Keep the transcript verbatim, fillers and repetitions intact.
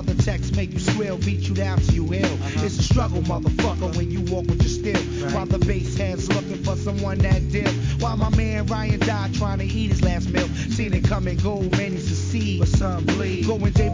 Other texts make you squeal, beat you down till you ill. Uh-huh. It's a struggle, motherfucker, when you walk with your steel. Right. While the bass heads looking for someone that deal. While my man Ryan died trying to eat his last meal. Seen it come and go, many succeed, but some bleed. Going day